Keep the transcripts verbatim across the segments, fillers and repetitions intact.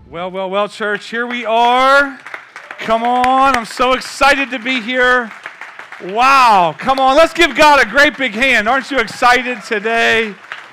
Well, well, well, church, here we are. Come on, I'm so excited to be here. Wow, come on, let's give God a great big hand. Aren't you excited today?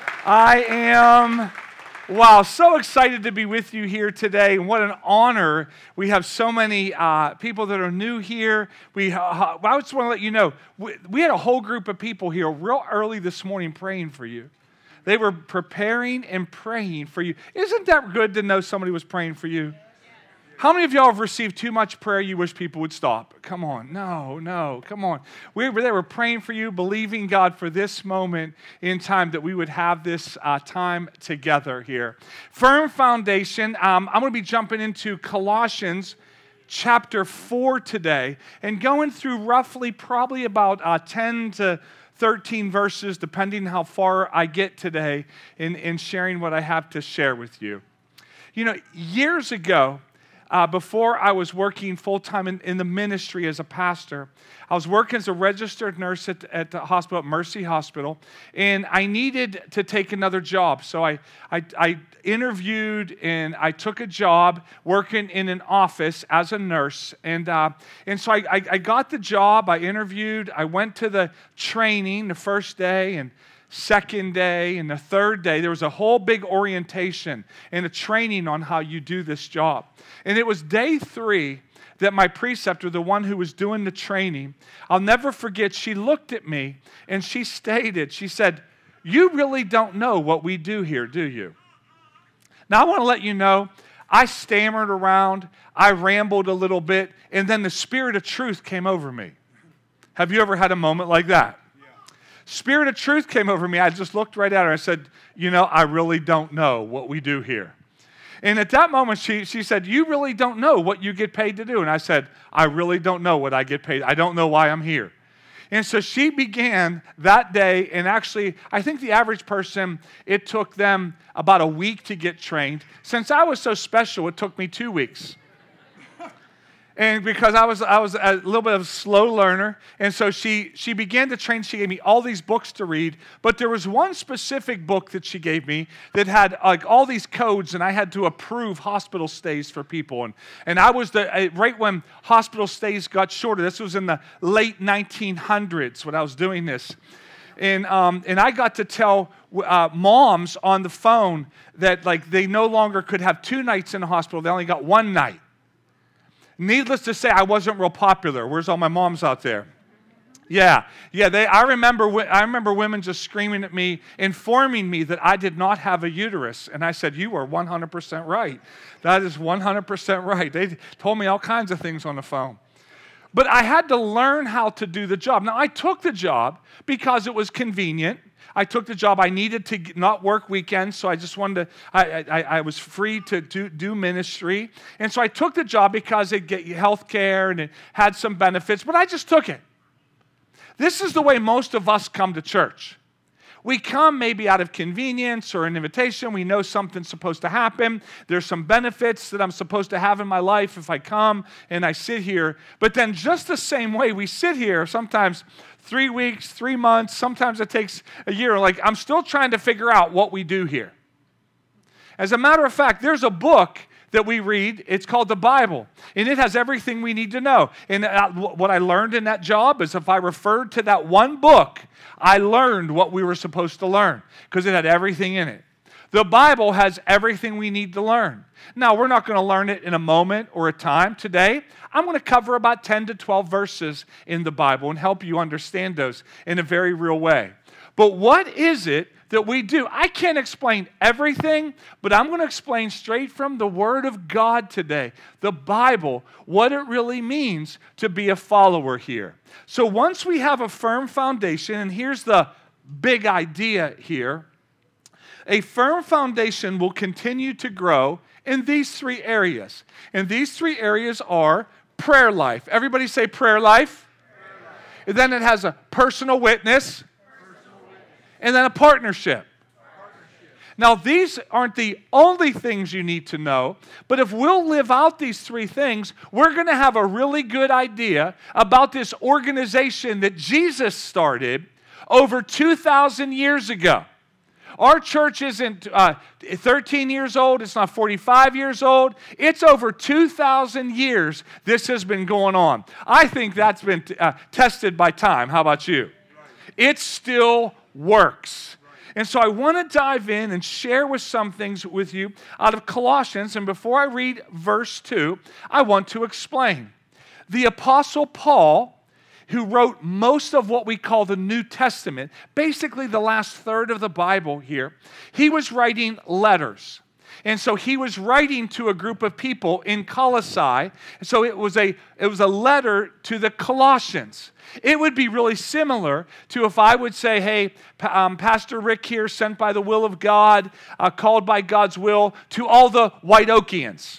I am. Wow, so excited to be with you here today. What an honor. We have so many uh, people that are new here. We, uh, I just want to let you know, we, we had a whole group of people here real early this morning praying for you. They were preparing and praying for you. Isn't that good to know somebody was praying for you? How many of y'all have received too much prayer you wish people would stop? Come on. No, no, come on. We were, they were praying for you, believing God for this moment in time that we would have this uh, time together here. Firm foundation. Um, I'm going to be jumping into Colossians chapter four today and going through roughly probably about uh, ten to thirteen verses, depending how far I get today in, in sharing what I have to share with you. You know, years ago, uh, before I was working full-time in, in the ministry as a pastor, I was working as a registered nurse at, at the hospital, at Mercy Hospital, and I needed to take another job. So I, I, I interviewed and I took a job working in an office as a nurse. And, uh, and so I, I, I got the job, I interviewed, I went to the training the first day and second day and the third day. There was a whole big orientation and a training on how you do this job. And it was day three that my preceptor, the one who was doing the training, I'll never forget, she looked at me and she stated, she said, "You really don't know what we do here, do you?" Now, I want to let you know, I stammered around, I rambled a little bit, and then the Spirit of truth came over me. Have you ever had a moment like that? Yeah. Spirit of truth came over me. I just looked right at her. I said, "You know, I really don't know what we do here." And at that moment, she, she said, "You really don't know what you get paid to do." And I said, "I really don't know what I get paid. I don't know why I'm here." And so she began that day, and actually, I think the average person, it took them about a week to get trained. Since I was so special, it took me two weeks. And because I was I was a little bit of a slow learner, and so she she began to train. She gave me all these books to read, but there was one specific book that she gave me that had like all these codes, and I had to approve hospital stays for people. And and I was the right when hospital stays got shorter. This was in the late nineteen hundreds when I was doing this. And um, and I got to tell uh, moms on the phone that like they no longer could have two nights in the hospital. They only got one night. Needless to say, I wasn't real popular. Where's all my moms out there? Yeah, yeah. They. I remember. I remember women just screaming at me, informing me that I did not have a uterus, and I said, "You are one hundred percent right. That is one hundred percent right." They told me all kinds of things on the phone. But I had to learn how to do the job. Now, I took the job because it was convenient. I took the job. I needed to not work weekends, so I just wanted to, I, I, I was free to do, do ministry. And so I took the job because it get you health care and it had some benefits, but I just took it. This is the way most of us come to church. We come maybe out of convenience or an invitation. We know something's supposed to happen. There's some benefits that I'm supposed to have in my life if I come and I sit here. But then just the same way we sit here, sometimes three weeks, three months, sometimes it takes a year. Like I'm still trying to figure out what we do here. As a matter of fact, there's a book that we read. It's called the Bible, and it has everything we need to know. And what I learned in that job is if I referred to that one book, I learned what we were supposed to learn because it had everything in it. The Bible has everything we need to learn. Now, we're not going to learn it in a moment or a time. Today, I'm going to cover about ten to twelve verses in the Bible and help you understand those in a very real way. But what is it that we do? I can't explain everything, but I'm going to explain straight from the Word of God today, the Bible, what it really means to be a follower here. So once we have a firm foundation, and here's the big idea here, a firm foundation will continue to grow in these three areas. And these three areas are prayer life. Everybody say prayer life. Prayer life. And then it has a personal witness. Personal witness. And then a partnership. partnership. Now, these aren't the only things you need to know, but if we'll live out these three things, we're going to have a really good idea about this organization that Jesus started over two thousand years ago. Our church isn't uh, thirteen years old. It's not forty-five years old. It's over two thousand years this has been going on. I think that's been t- uh, tested by time. How about you? It still works. And so I want to dive in and share with some things with you out of Colossians. And before I read verse two, I want to explain. The Apostle Paul, who wrote most of what we call the New Testament, basically the last third of the Bible here, he was writing letters. And so he was writing to a group of people in Colossae. So it was a, it was a letter to the Colossians. It would be really similar to if I would say, hey, um, Pastor Rick here, sent by the will of God, uh, called by God's will, to all the White Okians.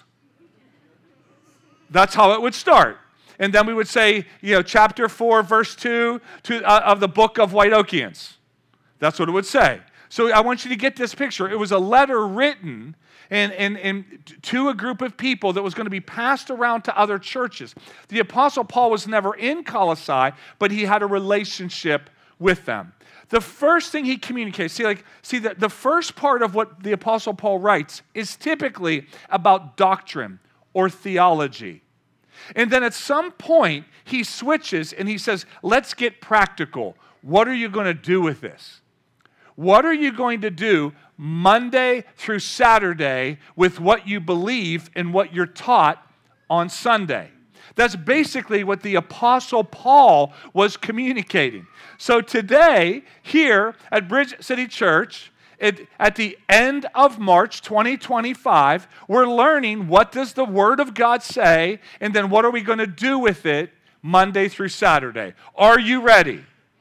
That's how it would start. And then we would say, you know, chapter four, verse two to, uh, of the book of White Okians. That's what it would say. So I want you to get this picture. It was a letter written and, and, and to a group of people that was going to be passed around to other churches. The Apostle Paul was never in Colossae, but he had a relationship with them. The first thing he communicates, see, like, see the, the first part of what the Apostle Paul writes is typically about doctrine or theology. And then at some point, he switches and he says, let's get practical. What are you going to do with this? What are you going to do Monday through Saturday with what you believe and what you're taught on Sunday? That's basically what the Apostle Paul was communicating. So today, here at Bridge City Church, It, at the end of March twenty twenty-five, we're learning what does the Word of God say, and then what are we going to do with it Monday through Saturday. Are you ready?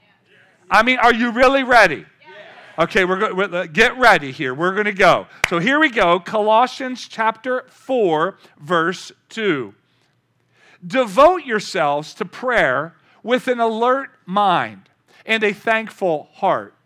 I mean, are you really ready? Okay, we're going to get ready here. We're going to go. So here we go, Colossians chapter four, verse two. Devote yourselves to prayer with an alert mind and a thankful heart.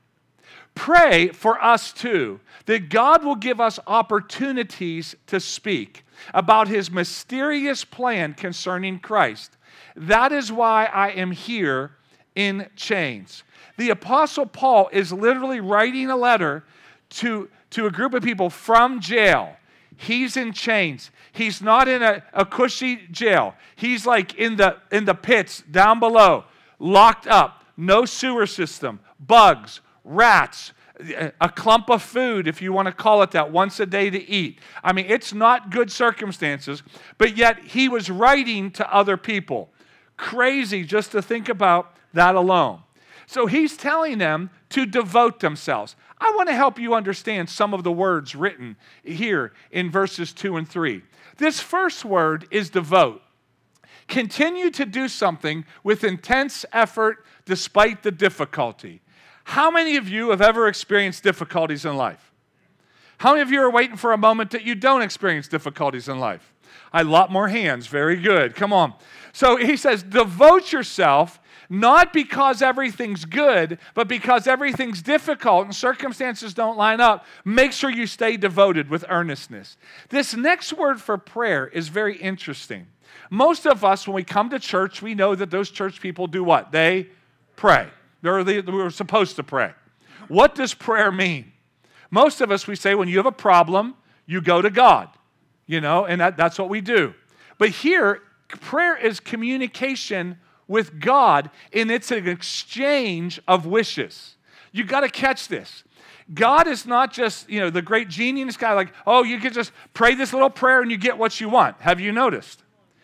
Pray for us too, that God will give us opportunities to speak about His mysterious plan concerning Christ. That is why I am here in chains. The Apostle Paul is literally writing a letter to, to a group of people from jail. He's in chains. He's not in a, a cushy jail. He's like in the, in the pits down below, locked up, no sewer system, bugs, rats, a clump of food, if you want to call it that, once a day to eat. I mean, it's not good circumstances, but yet he was writing to other people. Crazy just to think about that alone. So he's telling them to devote themselves. I want to help you understand some of the words written here in verses two and three. This first word is devote. Continue to do something with intense effort despite the difficulty. How many of you have ever experienced difficulties in life? How many of you are waiting for a moment that you don't experience difficulties in life? A lot more hands. Very good. Come on. So he says, devote yourself, not because everything's good, but because everything's difficult and circumstances don't line up. Make sure you stay devoted with earnestness. This next word for prayer is very interesting. Most of us, when we come to church, we know that those church people do what? They pray. They're, they, we're supposed to pray. What does prayer mean? Most of us, we say when you have a problem, you go to God, you know, and that, that's what we do. But here, prayer is communication with God, and it's an exchange of wishes. You got to catch this. God is not just, you know, the great genie in the sky, like, oh, you can just pray this little prayer and you get what you want. Have you noticed?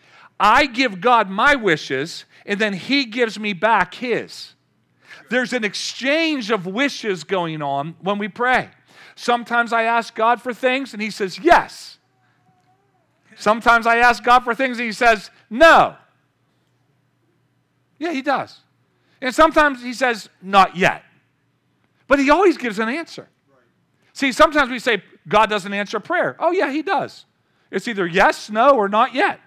I give God my wishes, and then He gives me back His. There's an exchange of wishes going on when we pray. Sometimes I ask God for things, and He says, yes. Sometimes I ask God for things, and He says, no. Yeah, He does. And sometimes He says, not yet. But He always gives an answer. Right. See, sometimes we say, God doesn't answer prayer. Oh, yeah, He does. It's either yes, no, or not yet.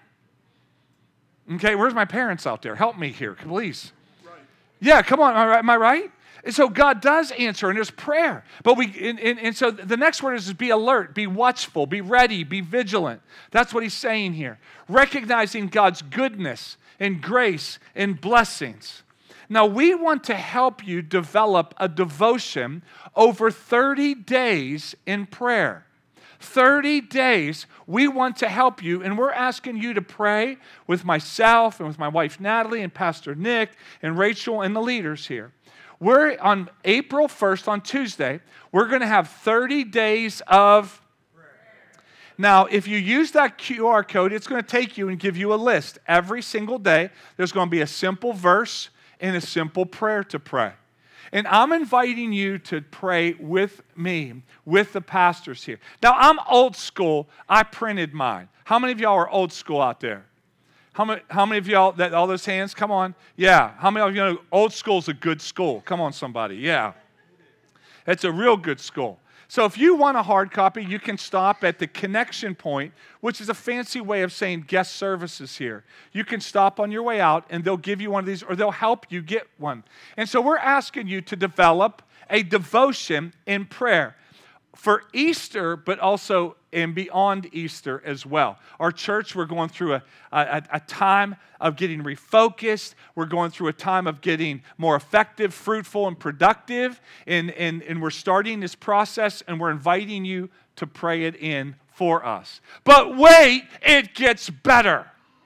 Okay, where's my parents out there? Help me here, please. Right. Yeah, come on, am I right? And so God does answer, and there's prayer. But we, and, and, and so the next word is, is be alert, be watchful, be ready, be vigilant. That's what He's saying here. Recognizing God's goodness and grace and blessings. Now, we want to help you develop a devotion over thirty days in prayer. thirty days, we want to help you, and we're asking you to pray with myself and with my wife Natalie and Pastor Nick and Rachel and the leaders here. We're on April first, on Tuesday, we're going to have thirty days of prayer. Now, if you use that Q R code, it's going to take you and give you a list. Every single day, there's going to be a simple verse and a simple prayer to pray. And I'm inviting you to pray with me, with the pastors here. Now, I'm old school. I printed mine. How many of y'all are old school out there? How many, how many of y'all, that all those hands, come on. Yeah. How many of you know old school's a good school? Come on, somebody. Yeah. It's a real good school. So if you want a hard copy, you can stop at the connection point, which is a fancy way of saying guest services here. You can stop on your way out, and they'll give you one of these, or they'll help you get one. And so we're asking you to develop a devotion in prayer for Easter, but also and beyond Easter as well. Our church, we're going through a, a, a time of getting refocused. We're going through a time of getting more effective, fruitful, and productive. And, and, and we're starting this process, and we're inviting you to pray it in for us. But wait, it gets better.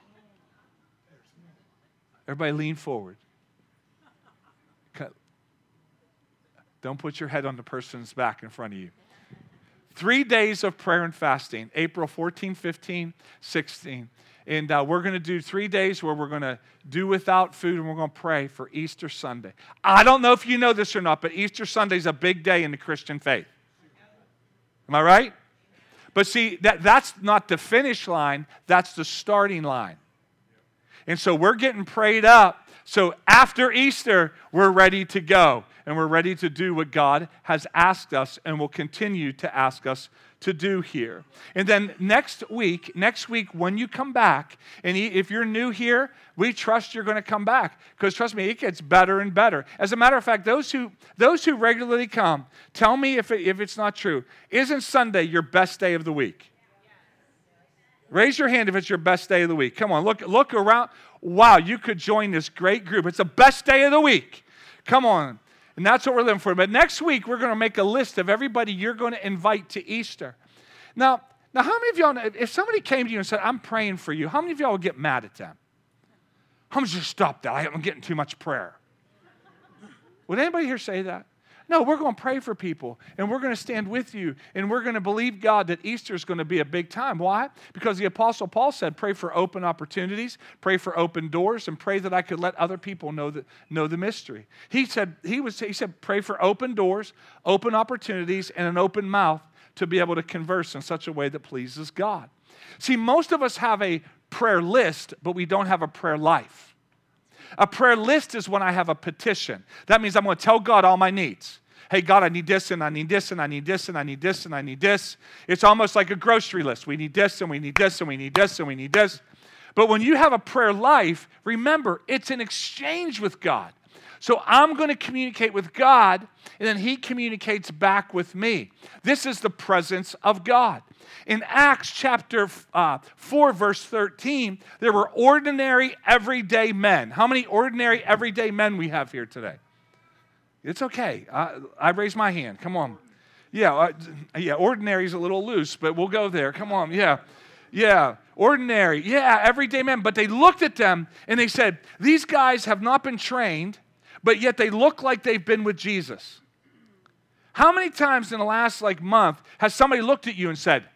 Everybody lean forward. Don't put your head on the person's back in front of you. Three days of prayer and fasting, April fourteen, fifteen, sixteen. And uh, we're going to do three days where we're going to do without food, and we're going to pray for Easter Sunday. I don't know if you know this or not, but Easter Sunday is a big day in the Christian faith. Am I right? But see, that, that's not the finish line. That's the starting line. And so we're getting prayed up. So after Easter, we're ready to go. And we're ready to do what God has asked us and will continue to ask us to do here. And then next week, next week when you come back, and if you're new here, we trust you're going to come back. Because trust me, it gets better and better. As a matter of fact, those who those who regularly come, tell me if, it, if it's not true. Isn't Sunday your best day of the week? Raise your hand if it's your best day of the week. Come on, look, look around. Wow, you could join this great group. It's the best day of the week. Come on. And that's what we're living for. But next week, we're going to make a list of everybody you're going to invite to Easter. Now, now, how many of y'all, if somebody came to you and said, I'm praying for you, how many of y'all would get mad at them? How many just stop that? I'm getting too much prayer. Would anybody here say that? No, we're going to pray for people, and we're going to stand with you, and we're going to believe God that Easter is going to be a big time. Why? Because the Apostle Paul said, pray for open opportunities, pray for open doors, and pray that I could let other people know the, know the mystery. He said, he, was, he said, pray for open doors, open opportunities, and an open mouth to be able to converse in such a way that pleases God. See, most of us have a prayer list, but we don't have a prayer life. A prayer list is when I have a petition. That means I'm going to tell God all my needs. Hey, God, I need this, and I need this, and I need this, and I need this, and I need this. It's almost like a grocery list. We need this, and we need this, and we need this, and we need this. But when you have a prayer life, remember, it's an exchange with God. So I'm going to communicate with God, and then He communicates back with me. This is the presence of God. In Acts chapter uh, four, verse thirteen, there were ordinary, everyday men. How many ordinary, everyday men we have here today? It's okay. I, I raise my hand. Come on. Yeah, uh, yeah. Ordinary is a little loose, but we'll go there. Come on. Yeah, yeah. Ordinary. Yeah, everyday men. But they looked at them and they said, these guys have not been trained, but yet they look like they've been with Jesus. How many times in the last like month has somebody looked at you and said,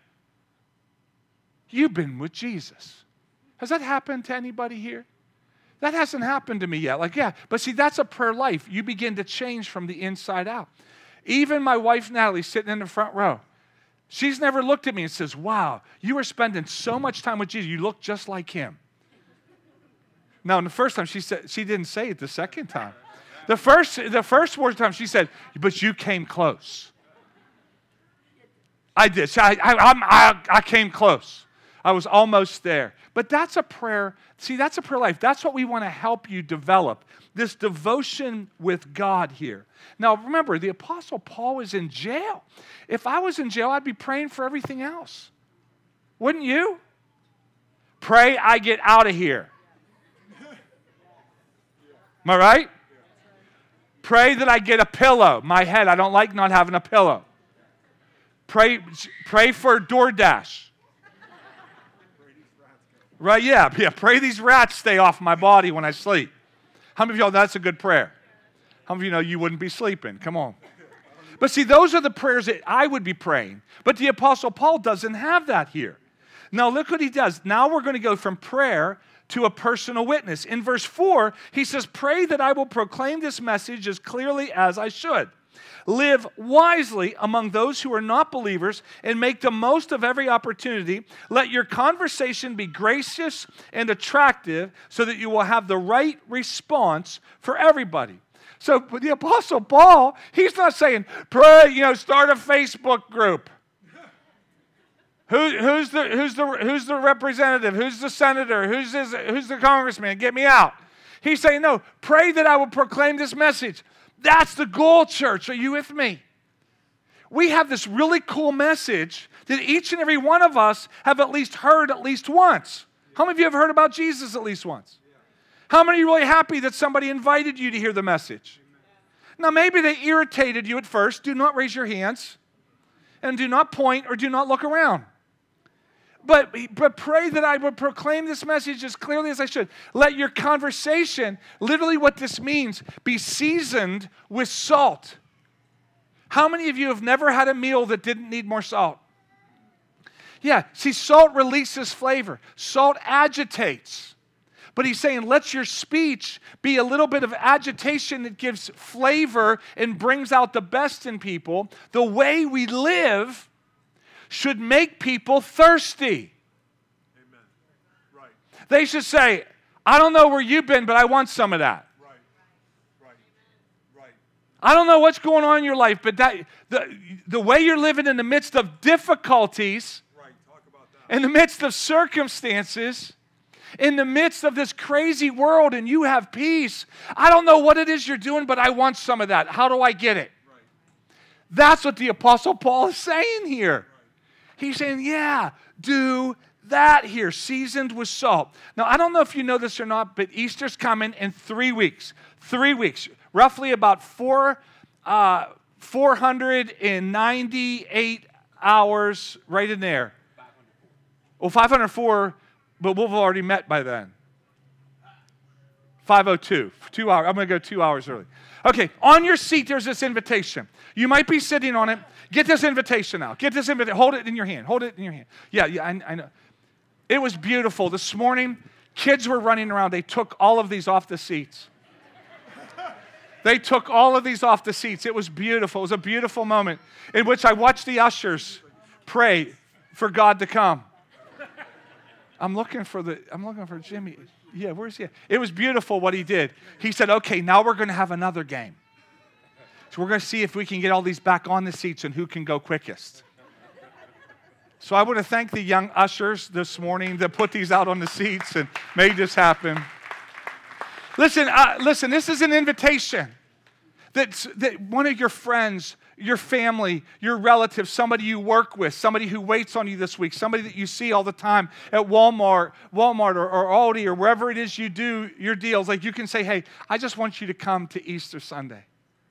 you've been with Jesus? Has that happened to anybody here? That hasn't happened to me yet. Like, yeah, but see, that's a prayer life. You begin to change from the inside out. Even my wife, Natalie, sitting in the front row, she's never looked at me and says, wow, you are spending so much time with Jesus. You look just like Him. Now, the first time she said, she didn't say it the second time. The first, the first time she said, but you came close. I did. I, I, I, I came close. I was almost there. But that's a prayer. See, that's a prayer life. That's what we want to help you develop, this devotion with God here. Now, remember, the Apostle Paul was in jail. If I was in jail, I'd be praying for everything else. Wouldn't you? Pray I get out of here. Am I right? Pray that I get a pillow. My head, I don't like not having a pillow. Pray, pray for DoorDash. Right, yeah, yeah. Pray these rats stay off my body when I sleep. How many of y'all, that's a good prayer? How many of you know you wouldn't be sleeping? Come on. But see, those are the prayers that I would be praying. But the Apostle Paul doesn't have that here. Now look what he does. Now we're going to go from prayer to a personal witness. In verse four, he says, pray that I will proclaim this message as clearly as I should. Live wisely among those who are not believers and make the most of every opportunity. Let your conversation be gracious and attractive so that you will have the right response for everybody. So the Apostle Paul, he's not saying, pray, you know, start a Facebook group. Who, who's, the, who's, the, who's the representative? Who's the senator? Who's, this, who's the congressman? Get me out. He's saying, no, pray that I will proclaim this message. That's the goal, church. Are you with me? We have this really cool message that each and every one of us have at least heard at least once. How many of you have heard about Jesus at least once? How many are really happy that somebody invited you to hear the message? Now, maybe they irritated you at first. Do not raise your hands. And do not point or do not look around. But, but pray that I would proclaim this message as clearly as I should. Let your conversation, literally what this means, be seasoned with salt. How many of you have never had a meal that didn't need more salt? Yeah, see, salt releases flavor. Salt agitates. But he's saying, let your speech be a little bit of agitation that gives flavor and brings out the best in people. The way we live should make people thirsty. Amen. Right. They should say, I don't know where you've been, but I want some of that. Right. Right. Right. I don't know what's going on in your life, but that the, the way you're living in the midst of difficulties, right. Talk about that. in the midst of circumstances, in the midst of this crazy world, and you have peace. I don't know what it is you're doing, but I want some of that. How do I get it? Right. That's what the Apostle Paul is saying here. Right. He's saying, yeah, do that here, seasoned with salt. Now, I don't know if you know this or not, but Easter's coming in three weeks. Three weeks. Roughly about four, uh, four hundred ninety-eight hours right in there. Well, five hundred four, but we've already met by then. five oh two, two hours. I'm going to go two hours early. Okay, on your seat, there's this invitation. You might be sitting on it. Get this invitation out. Get this invitation. Hold it in your hand. Hold it in your hand. Yeah, yeah, I, I know. It was beautiful. This morning, kids were running around. They took all of these off the seats. They took all of these off the seats. It was beautiful. It was a beautiful moment in which I watched the ushers pray for God to come. I'm looking for the, I'm looking for Jimmy. Yeah, where's he? It was beautiful what he did. He said, okay, now we're going to have another game. So we're going to see if we can get all these back on the seats and who can go quickest. So I want to thank the young ushers this morning that put these out on the seats and made this happen. Listen, uh, listen, this is an invitation that, that one of your friends, your family, your relatives, somebody you work with, somebody who waits on you this week, somebody that you see all the time at Walmart, Walmart or, or Aldi or wherever it is you do your deals, like you can say, hey, I just want you to come to Easter Sunday.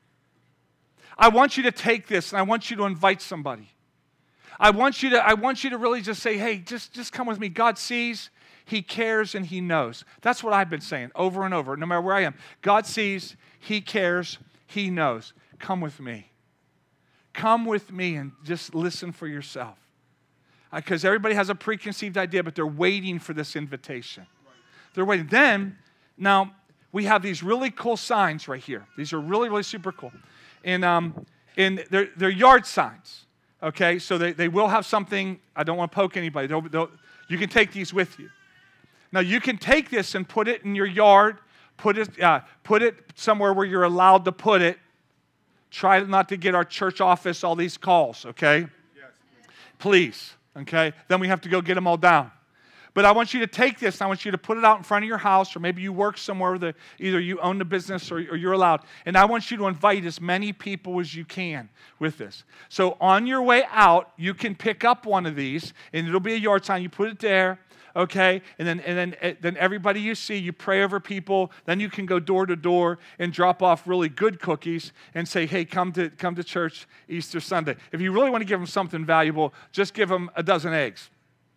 I want you to take this and I want you to invite somebody. I want you to, I want you to really just say, hey, just, just come with me. God sees, He cares, and He knows. That's what I've been saying over and over, no matter where I am. God sees, He cares, He knows. Come with me. Come with me and just listen for yourself. Because uh, everybody has a preconceived idea, but they're waiting for this invitation. Right. They're waiting. Then, now, we have these really cool signs right here. These are really, really super cool. And, um, and they're, they're yard signs. Okay, so they, they will have something. I don't want to poke anybody. They'll, they'll, you can take these with you. Now, you can take this and put it in your yard. Put it, uh, put it somewhere where you're allowed to put it. Try not to get our church office all these calls, okay? Yes. Please, okay? Then we have to go get them all down. But I want you to take this, and I want you to put it out in front of your house, or maybe you work somewhere that either you own the business or, or you're allowed. And I want you to invite as many people as you can with this. So on your way out, you can pick up one of these, and it'll be a yard sign. You put it there. Okay, and then and then then everybody you see, you pray over people. Then you can go door to door and drop off really good cookies and say, "Hey, come to come to church Easter Sunday." If you really want to give them something valuable, just give them a dozen eggs.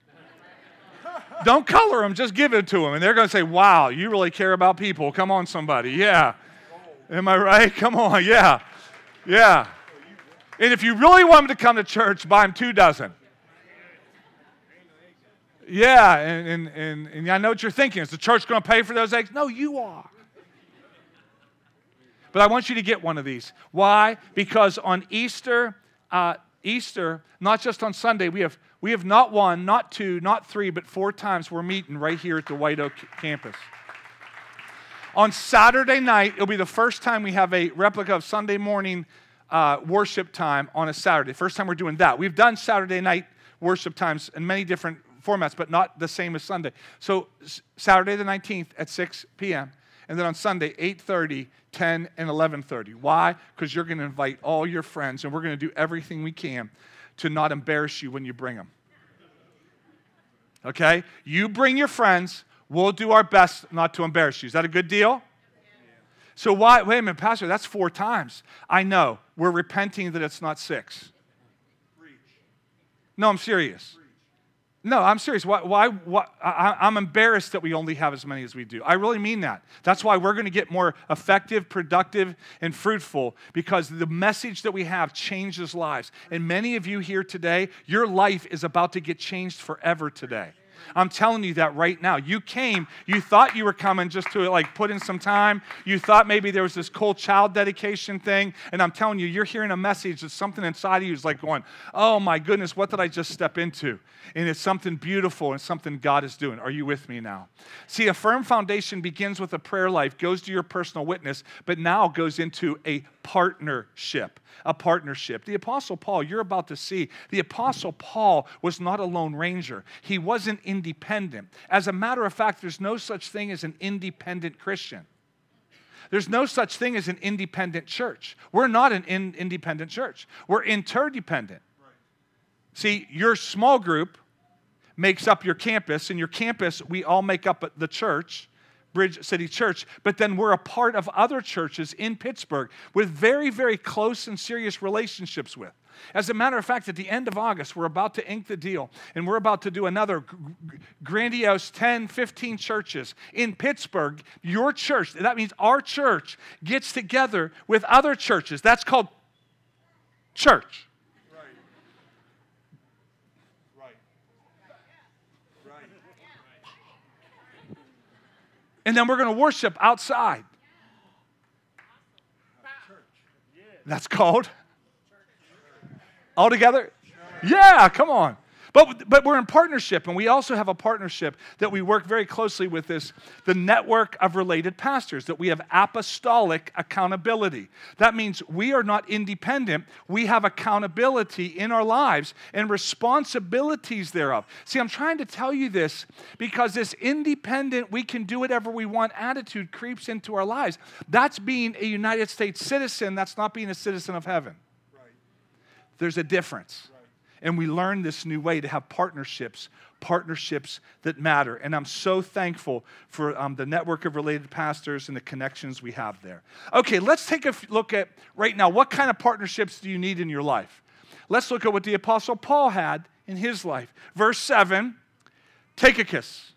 Don't color them, just give it to them, and they're going to say, "Wow, you really care about people." Come on, somebody, yeah. Am I right? Come on, yeah, yeah. And if you really want them to come to church, buy them two dozen. Yeah, and, and, and, and I know what you're thinking. Is the church going to pay for those eggs? No, you are. But I want you to get one of these. Why? Because on Easter, uh, Easter, not just on Sunday, we have we have not one, not two, not three, but four times we're meeting right here at the White Oak campus. On Saturday night, it'll be the first time we have a replica of Sunday morning uh, worship time on a Saturday. First time we're doing that. We've done Saturday night worship times in many different formats, but not the same as Sunday. So Saturday the nineteenth at six p.m., and then on Sunday, eight thirty, ten, and eleven thirty. Why? Because you're going to invite all your friends, and we're going to do everything we can to not embarrass you when you bring them. Okay? You bring your friends. We'll do our best not to embarrass you. Is that a good deal? So why? Wait a minute, Pastor, that's four times. I know. We're repenting that it's not six. No, I'm serious. No, I'm serious. Why? Why, why I, I'm embarrassed that we only have as many as we do. I really mean that. That's why we're going to get more effective, productive, and fruitful, because the message that we have changes lives. And many of you here today, your life is about to get changed forever today. I'm telling you that right now. You came, you thought you were coming just to like put in some time. You thought maybe there was this cold child dedication thing. And I'm telling you, you're hearing a message that something inside of you is like going, oh my goodness, what did I just step into? And it's something beautiful and something God is doing. Are you with me now? See, a firm foundation begins with a prayer life, goes to your personal witness, but now goes into a partnership. A partnership. The Apostle Paul, you're about to see, the Apostle Paul was not a lone ranger. He wasn't independent. As a matter of fact, there's no such thing as an independent Christian. There's no such thing as an independent church. We're not an in- independent church. We're interdependent. Right. See, your small group makes up your campus, and your campus, we all make up the church, Bridge City Church, but then we're a part of other churches in Pittsburgh with very, very close and serious relationships with. As a matter of fact, at the end of August, we're about to ink the deal, and we're about to do another grandiose ten, fifteen churches in Pittsburgh. Your church, that means our church, gets together with other churches. That's called church. And then we're going to worship outside. That's called all together? Yeah, come on. But, but we're in partnership, and we also have a partnership that we work very closely with this, the network of related pastors, that we have apostolic accountability. That means we are not independent. We have accountability in our lives and responsibilities thereof. See, I'm trying to tell you this because this independent, we can do whatever we want attitude creeps into our lives. That's being a United States citizen. That's not being a citizen of heaven. Right. There's a difference. Right. And we learned this new way to have partnerships, partnerships that matter. And I'm so thankful for um, the network of related pastors and the connections we have there. Okay, let's take a look at right now, what kind of partnerships do you need in your life? Let's look at what the Apostle Paul had in his life. Verse seven, Tychicus.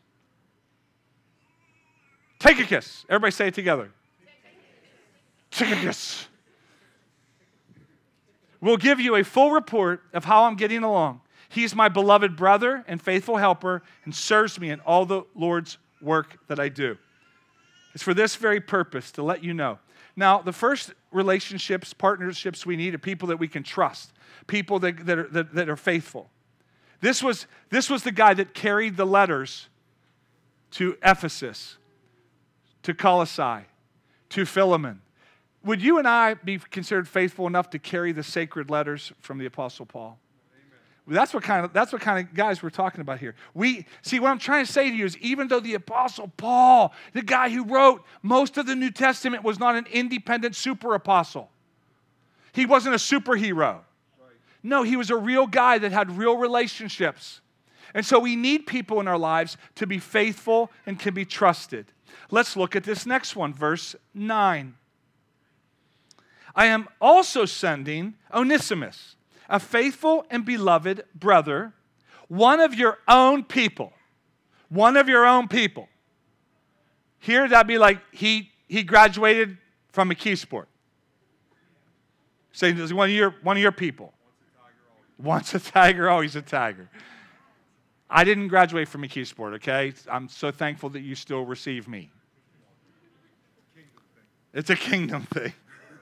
Tychicus. Everybody say it together. Tychicus. We'll give you a full report of how I'm getting along. He's my beloved brother and faithful helper and serves me in all the Lord's work that I do. It's for this very purpose, to let you know. Now, the first relationships, partnerships we need are people that we can trust, people that, that, are, that, that are faithful. This was, this was the guy that carried the letters to Ephesus, to Colossae, to Philemon. Would you and I be considered faithful enough to carry the sacred letters from the Apostle Paul? Amen. That's what kind of that's what kind of guys we're talking about here. We see what I'm trying to say to you is even though the Apostle Paul, the guy who wrote most of the New Testament, was not an independent super apostle. He wasn't a superhero. No, he was a real guy that had real relationships. And so we need people in our lives to be faithful and can be trusted. Let's look at this next one, verse nine. I am also sending Onesimus, a faithful and beloved brother, one of your own people. One of your own people. Here, that'd be like he, he graduated from McKeesport. Say, so one of your, one of your people. Once a tiger, always a tiger. I didn't graduate from McKeesport, okay? I'm so thankful that you still receive me. It's a kingdom thing.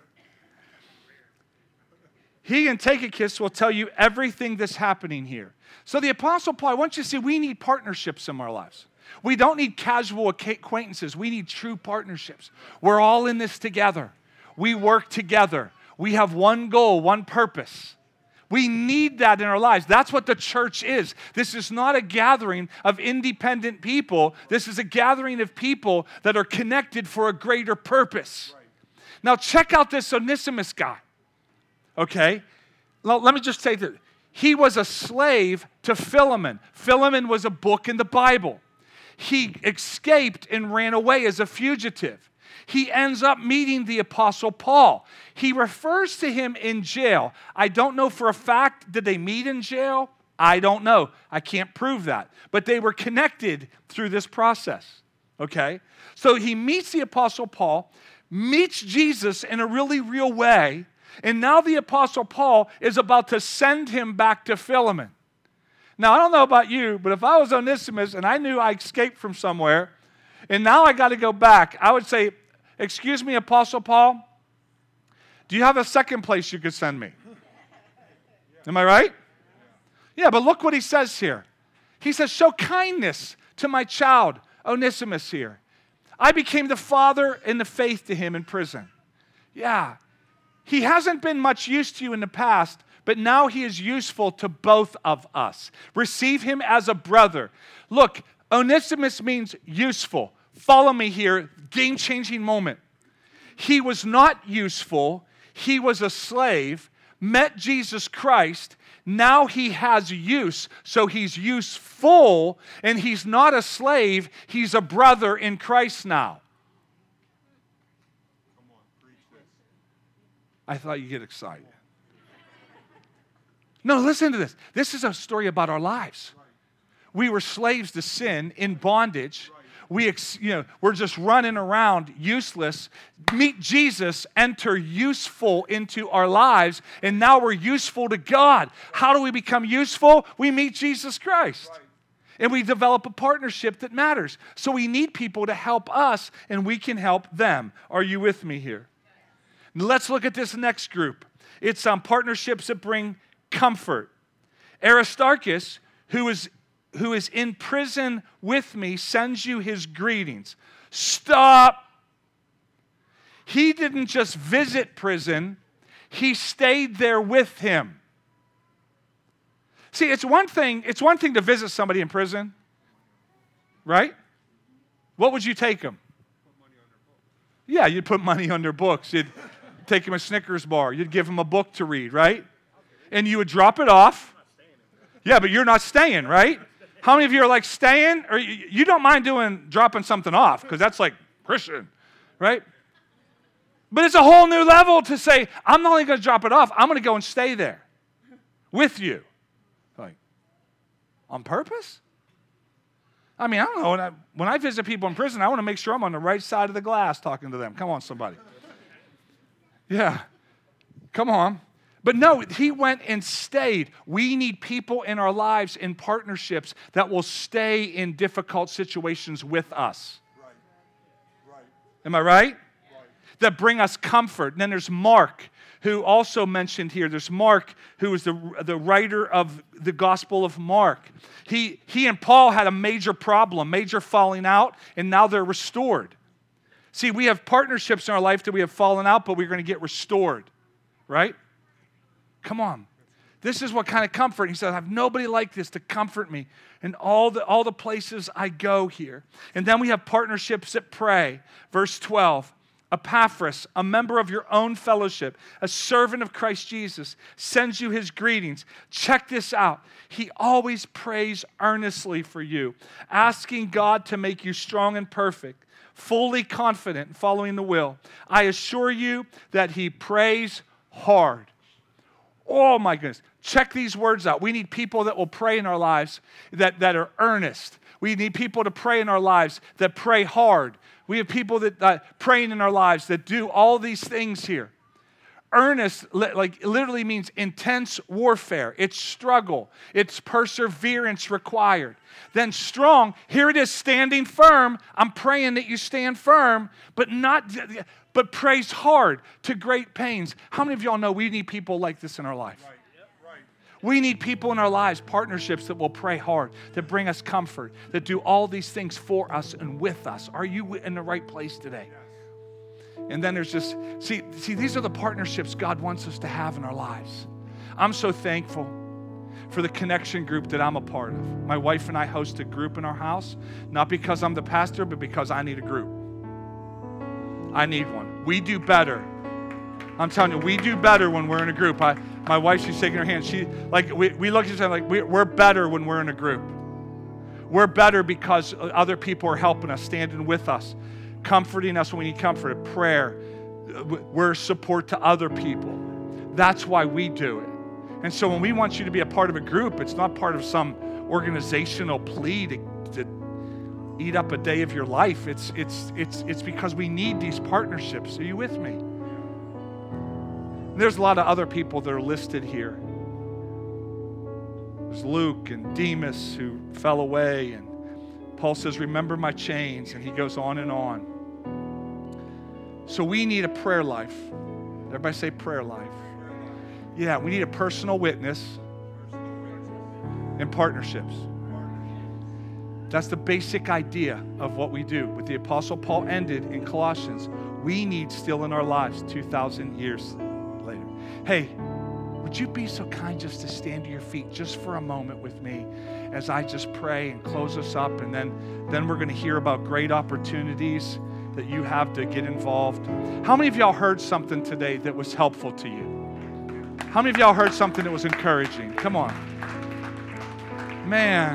He and Tychicus will tell you everything that's happening here. So the Apostle Paul, I want you to see we need partnerships in our lives. We don't need casual acquaintances. We need true partnerships. We're all in this together. We work together. We have one goal, one purpose. We need that in our lives. That's what the church is. This is not a gathering of independent people. This is a gathering of people that are connected for a greater purpose. Right. Now check out this Onesimus guy. Okay? Well, let me just say that he was a slave to Philemon. Philemon was a book in the Bible. He escaped and ran away as a fugitive. He ends up meeting the Apostle Paul. He refers to him in jail. I don't know for a fact, did they meet in jail? I don't know. I can't prove that. But they were connected through this process. Okay? So he meets the Apostle Paul, meets Jesus in a really real way, and now the Apostle Paul is about to send him back to Philemon. Now, I don't know about you, but if I was Onesimus and I knew I escaped from somewhere, and now I got to go back, I would say, excuse me, Apostle Paul, do you have a second place you could send me? Am I right? Yeah, but look what he says here. He says, show kindness to my child, Onesimus here. I became the father in the faith to him in prison. Yeah. He hasn't been much use to you in the past, but now he is useful to both of us. Receive him as a brother. Look, Onesimus means useful. Follow me here, game-changing moment. He was not useful. He was a slave, met Jesus Christ. Now he has use, so he's useful, and he's not a slave. He's a brother in Christ now. I thought you'd get excited. No, listen to this. This is a story about our lives. We were slaves to sin, in bondage. We, you know, we're just running around useless. Meet Jesus, enter useful into our lives, and now we're useful to God. How do we become useful? We meet Jesus Christ. Right. And we develop a partnership that matters. So we need people to help us, and we can help them. Are you with me here? Let's look at this next group. It's um, partnerships that bring comfort. Aristarchus, who is who is in prison with me, sends you his greetings. Stop. He didn't just visit prison, he stayed there with him. See, it's one thing, it's one thing to visit somebody in prison, right? What would you take them? Yeah, you'd put money on their books. You'd take them a Snickers bar. You'd give them a book to read, right? And you would drop it off. Yeah, but you're not staying, right? How many of you are like staying? Or you, you don't mind doing dropping something off because that's like Christian, right? But it's a whole new level to say, I'm not only going to drop it off, I'm going to go and stay there with you. Like, on purpose? I mean, I don't know. When I, when I visit people in prison, I want to make sure I'm on the right side of the glass talking to them. Come on, somebody. Yeah. Come on. But no, he went and stayed. We need people in our lives in partnerships that will stay in difficult situations with us. Right. Right. Am I right? Right. That bring us comfort. And then there's Mark, who also mentioned here. There's Mark, who is the, the writer of the Gospel of Mark. He, he and Paul had a major problem, major falling out, and now they're restored. See, we have partnerships in our life that we have fallen out, but we're going to get restored. Right? Come on. This is what kind of comfort. He said, I have nobody like this to comfort me in all the, all the places I go here. And then we have partnerships that pray. Verse twelve, Epaphras, a member of your own fellowship, a servant of Christ Jesus, sends you his greetings. Check this out. He always prays earnestly for you, asking God to make you strong and perfect, fully confident in following the will. I assure you that he prays hard. Oh my goodness. Check these words out. We need people that will pray in our lives that, that are earnest. We need people to pray in our lives that pray hard. We have people that uh, praying in our lives that do all these things here. Earnest, like, literally means intense warfare. It's struggle. It's perseverance required. Then strong, here it is, standing firm. I'm praying that you stand firm, but not, but prays hard to great pains. How many of y'all know we need people like this in our life? Right. Yep, right. We need people in our lives, partnerships that will pray hard, that bring us comfort, that do all these things for us and with us. Are you in the right place today? Yes. And then there's just, see, see, these are the partnerships God wants us to have in our lives. I'm so thankful for the connection group that I'm a part of. My wife and I host a group in our house, not because I'm the pastor, but because I need a group. I need one. We do better. I'm telling you, we do better when we're in a group. I, my wife, she's shaking her hand. She, like, we, we look at each other like, we, we're better when we're in a group. We're better because other people are helping us, standing with us, comforting us when we need comfort, prayer. We're support to other people. That's why we do it. And so when we want you to be a part of a group, it's not part of some organizational plea to, to eat up a day of your life. It's, it's, it's, it's because we need these partnerships. Are you with me? There's a lot of other people that are listed here. There's Luke and Demas who fell away, and Paul says, remember my chains, and he goes on and on. So we need a prayer life. Everybody say prayer life. Yeah, we need a personal witness and partnerships. That's the basic idea of what we do. What the Apostle Paul ended in Colossians, we need still in our lives two thousand years later. Hey, would you be so kind just to stand to your feet just for a moment with me as I just pray and close us up, and then, then we're going to hear about great opportunities that you have to get involved. How many of y'all heard something today that was helpful to you? How many of y'all heard something that was encouraging? Come on. Man.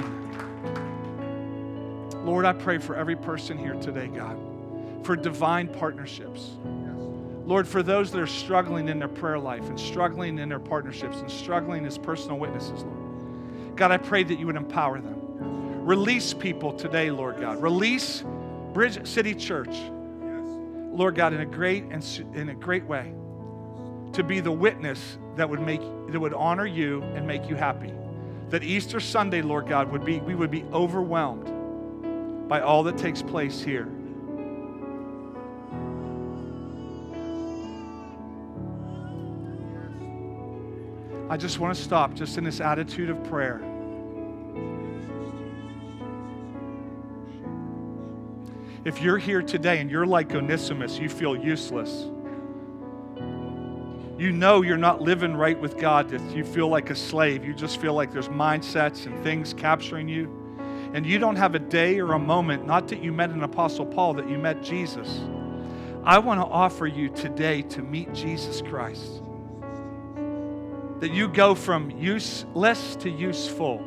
Lord, I pray for every person here today, God, for divine partnerships. Lord, for those that are struggling in their prayer life and struggling in their partnerships and struggling as personal witnesses, Lord. God, I pray that you would empower them. Release people today, Lord God. Release Bridge City Church, Lord God, in a great and in a great way, to be the witness that would make that would honor you and make you happy. That Easter Sunday, Lord God, would be we would be overwhelmed by all that takes place here. I just want to stop just in this attitude of prayer. If you're here today and you're like Onesimus, you feel useless. You know you're not living right with God, that you feel like a slave. You just feel like there's mindsets and things capturing you. And you don't have a day or a moment, not that you met an Apostle Paul, that you met Jesus. I want to offer you today to meet Jesus Christ. That you go from useless to useful,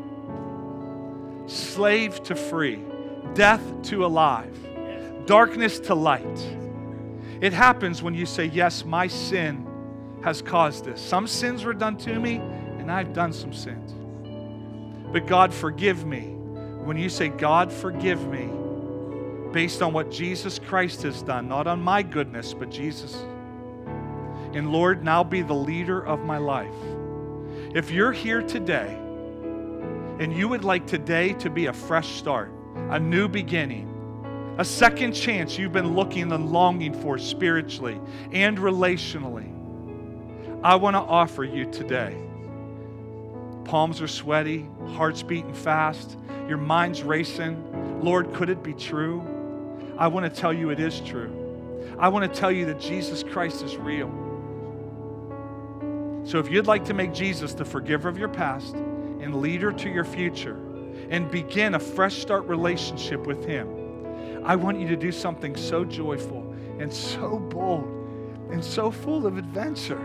slave to free, death to alive, darkness to light. It happens when you say, yes, my sin has caused this. Some sins were done to me, and I've done some sins. But God, forgive me. When you say, God, forgive me, based on what Jesus Christ has done, not on my goodness, but Jesus. And Lord, now be the leader of my life. If you're here today, and you would like today to be a fresh start, a new beginning, a second chance you've been looking and longing for spiritually and relationally, I want to offer you today. Palms are sweaty, heart's beating fast, your mind's racing. Lord, could it be true? I want to tell you it is true. I want to tell you that Jesus Christ is real. So if you'd like to make Jesus the forgiver of your past and leader to your future and begin a fresh start relationship with Him, I want you to do something so joyful and so bold and so full of adventure.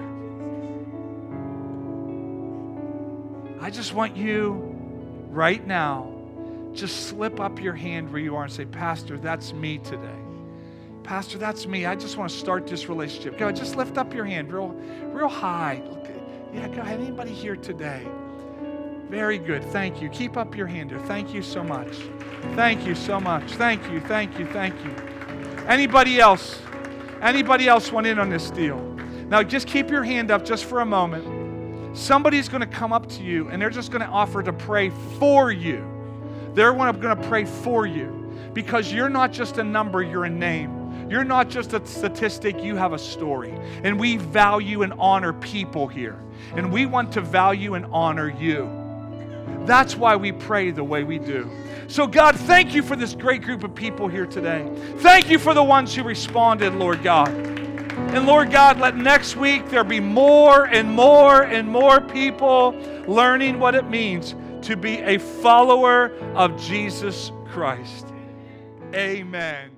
I just want you right now, just slip up your hand where you are and say, Pastor, that's me today. Pastor, that's me. I just want to start this relationship. Go ahead, just lift up your hand real, real high. Yeah, go ahead. Anybody here today? Very good. Thank you. Keep up your hand here. Thank you so much. Thank you so much. Thank you, thank you, thank you. Anybody else? Anybody else want in on this deal? Now just keep your hand up just for a moment. Somebody's going to come up to you and they're just going to offer to pray for you. They're going to pray for you because you're not just a number, you're a name. You're not just a statistic, you have a story. And we value and honor people here. And we want to value and honor you. That's why we pray the way we do. So God, thank you for this great group of people here today. Thank you for the ones who responded, Lord God. And Lord God, let next week there be more and more and more people learning what it means to be a follower of Jesus Christ. Amen.